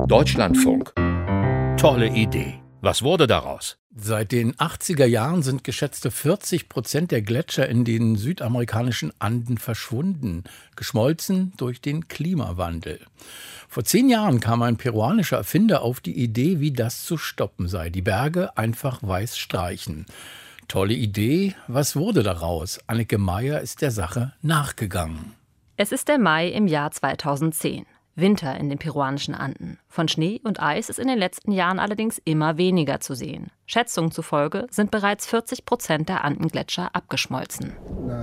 Deutschlandfunk. Tolle Idee. Was wurde daraus? Seit den 80er Jahren sind geschätzte 40% der Gletscher in den südamerikanischen Anden verschwunden, geschmolzen durch den Klimawandel. Vor 10 Jahren kam ein peruanischer Erfinder auf die Idee, wie das zu stoppen sei. Die Berge einfach weiß streichen. Tolle Idee. Was wurde daraus? Anneke Meyer ist der Sache nachgegangen. Es ist der Mai im Jahr 2010. Winter in den peruanischen Anden. Von Schnee und Eis ist in den letzten Jahren allerdings immer weniger zu sehen. Schätzungen zufolge sind bereits 40% der Andengletscher abgeschmolzen.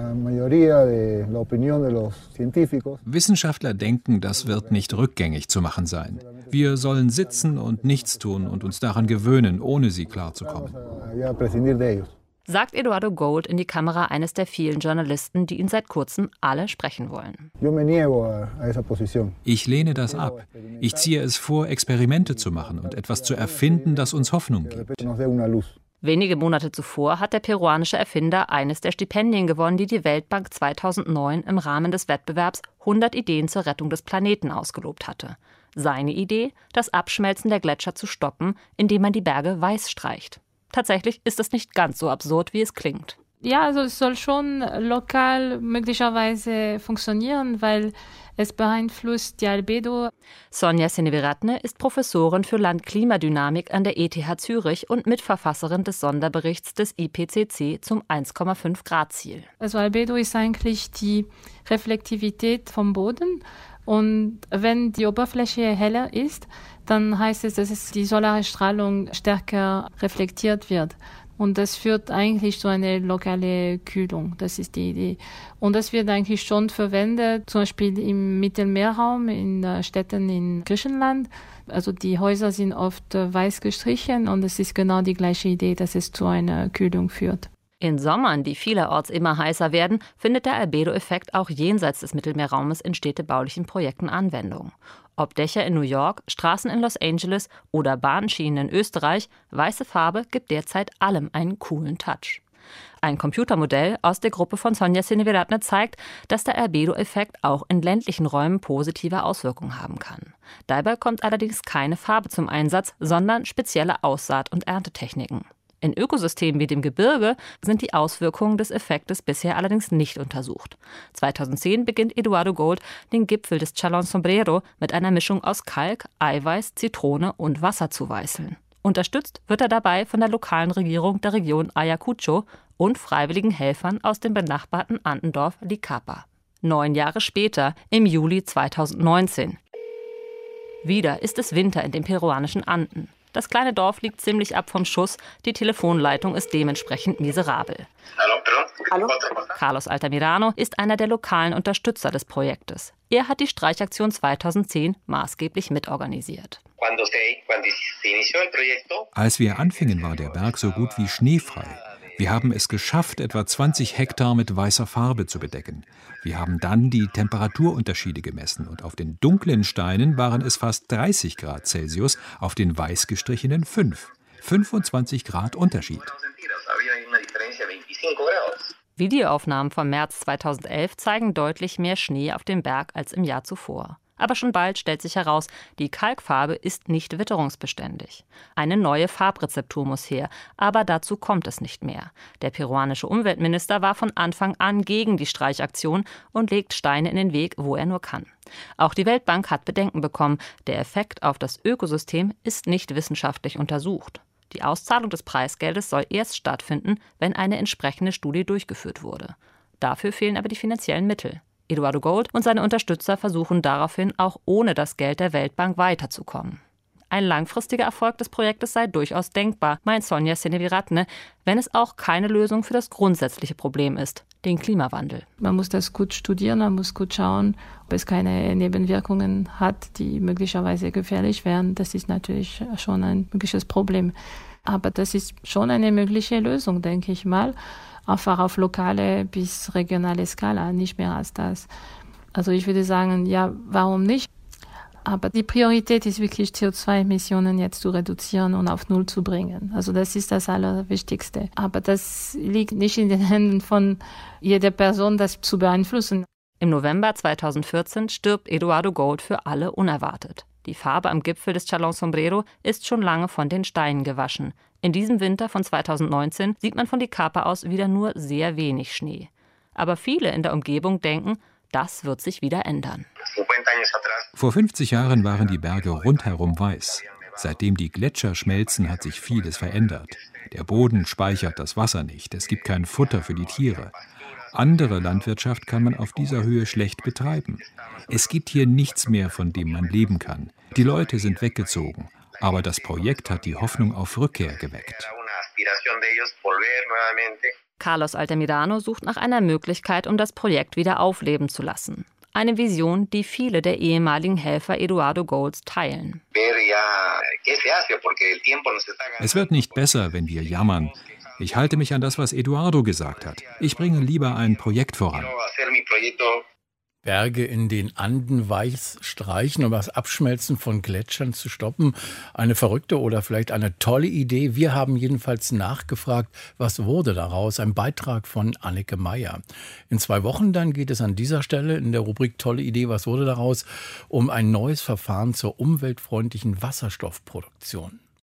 Wissenschaftler denken, das wird nicht rückgängig zu machen sein. Wir sollen sitzen und nichts tun und uns daran gewöhnen, ohne sie klarzukommen. Sagt Eduardo Gold in die Kamera eines der vielen Journalisten, die ihn seit kurzem alle sprechen wollen. Ich lehne das ab. Ich ziehe es vor, Experimente zu machen und etwas zu erfinden, das uns Hoffnung gibt. Wenige Monate zuvor hat der peruanische Erfinder eines der Stipendien gewonnen, die die Weltbank 2009 im Rahmen des Wettbewerbs 100 Ideen zur Rettung des Planeten ausgelobt hatte. Seine Idee, das Abschmelzen der Gletscher zu stoppen, indem man die Berge weiß streicht. Tatsächlich ist es nicht ganz so absurd, wie es klingt. Ja, also es soll schon lokal möglicherweise funktionieren, weil es beeinflusst die Albedo. Sonja Seneviratne ist Professorin für Landklimadynamik an der ETH Zürich und Mitverfasserin des Sonderberichts des IPCC zum 1,5-Grad-Ziel. Also Albedo ist eigentlich die Reflektivität vom Boden. Und wenn die Oberfläche heller ist, dann heißt es, dass die solare Strahlung stärker reflektiert wird. Und das führt eigentlich zu einer lokalen Kühlung. Das ist die Idee. Und das wird eigentlich schon verwendet, zum Beispiel im Mittelmeerraum, in Städten in Griechenland. Also die Häuser sind oft weiß gestrichen und es ist genau die gleiche Idee, dass es zu einer Kühlung führt. In Sommern, die vielerorts immer heißer werden, findet der Albedo-Effekt auch jenseits des Mittelmeerraumes in städtebaulichen Projekten Anwendung. Ob Dächer in New York, Straßen in Los Angeles oder Bahnschienen in Österreich, weiße Farbe gibt derzeit allem einen coolen Touch. Ein Computermodell aus der Gruppe von Sonja Seneviratne zeigt, dass der Albedo-Effekt auch in ländlichen Räumen positive Auswirkungen haben kann. Dabei kommt allerdings keine Farbe zum Einsatz, sondern spezielle Aussaat- und Erntetechniken. In Ökosystemen wie dem Gebirge sind die Auswirkungen des Effektes bisher allerdings nicht untersucht. 2010 beginnt Eduardo Gold, den Gipfel des Chalón Sombrero mit einer Mischung aus Kalk, Eiweiß, Zitrone und Wasser zu weißeln. Unterstützt wird er dabei von der lokalen Regierung der Region Ayacucho und freiwilligen Helfern aus dem benachbarten Andendorf Licapa. 9 Jahre später, im Juli 2019. Wieder ist es Winter in den peruanischen Anden. Das kleine Dorf liegt ziemlich ab vom Schuss, die Telefonleitung ist dementsprechend miserabel. Hallo? Carlos Altamirano ist einer der lokalen Unterstützer des Projektes. Er hat die Streichaktion 2010 maßgeblich mitorganisiert. Als wir anfingen, war der Berg so gut wie schneefrei. Wir haben es geschafft, etwa 20 Hektar mit weißer Farbe zu bedecken. Wir haben dann die Temperaturunterschiede gemessen und auf den dunklen Steinen waren es fast 30 Grad Celsius, auf den weiß gestrichenen 5. 25 Grad Unterschied. Videoaufnahmen vom März 2011 zeigen deutlich mehr Schnee auf dem Berg als im Jahr zuvor. Aber schon bald stellt sich heraus, die Kalkfarbe ist nicht witterungsbeständig. Eine neue Farbrezeptur muss her, aber dazu kommt es nicht mehr. Der peruanische Umweltminister war von Anfang an gegen die Streichaktion und legt Steine in den Weg, wo er nur kann. Auch die Weltbank hat Bedenken bekommen. Der Effekt auf das Ökosystem ist nicht wissenschaftlich untersucht. Die Auszahlung des Preisgeldes soll erst stattfinden, wenn eine entsprechende Studie durchgeführt wurde. Dafür fehlen aber die finanziellen Mittel. Eduardo Gold und seine Unterstützer versuchen daraufhin auch ohne das Geld der Weltbank weiterzukommen. Ein langfristiger Erfolg des Projektes sei durchaus denkbar, meint Sonja Seneviratne, wenn es auch keine Lösung für das grundsätzliche Problem ist, den Klimawandel. Man muss das gut studieren, man muss gut schauen, ob es keine Nebenwirkungen hat, die möglicherweise gefährlich wären. Das ist natürlich schon ein mögliches Problem. Aber das ist schon eine mögliche Lösung, denke ich mal. Einfach auf lokale bis regionale Skala, nicht mehr als das. Also ich würde sagen, ja, warum nicht? Aber die Priorität ist wirklich, CO2-Emissionen jetzt zu reduzieren und auf Null zu bringen. Also das ist das Allerwichtigste. Aber das liegt nicht in den Händen von jeder Person, das zu beeinflussen. Im November 2014 stirbt Eduardo Gold für alle unerwartet. Die Farbe am Gipfel des Chalón Sombrero ist schon lange von den Steinen gewaschen. In diesem Winter von 2019 sieht man von Titicaca aus wieder nur sehr wenig Schnee. Aber viele in der Umgebung denken, das wird sich wieder ändern. Vor 50 Jahren waren die Berge rundherum weiß. Seitdem die Gletscher schmelzen, hat sich vieles verändert. Der Boden speichert das Wasser nicht, es gibt kein Futter für die Tiere. Andere Landwirtschaft kann man auf dieser Höhe schlecht betreiben. Es gibt hier nichts mehr, von dem man leben kann. Die Leute sind weggezogen, aber das Projekt hat die Hoffnung auf Rückkehr geweckt. Carlos Altamirano sucht nach einer Möglichkeit, um das Projekt wieder aufleben zu lassen. Eine Vision, die viele der ehemaligen Helfer Eduardo Golds teilen. Es wird nicht besser, wenn wir jammern. Ich halte mich an das, was Eduardo gesagt hat. Ich bringe lieber ein Projekt voran. Berge in den Anden weiß streichen, um das Abschmelzen von Gletschern zu stoppen. Eine verrückte oder vielleicht eine tolle Idee. Wir haben jedenfalls nachgefragt, was wurde daraus? Ein Beitrag von Anneke Meyer. In 2 Wochen dann geht es an dieser Stelle in der Rubrik Tolle Idee, was wurde daraus? Um ein neues Verfahren zur umweltfreundlichen Wasserstoffproduktion.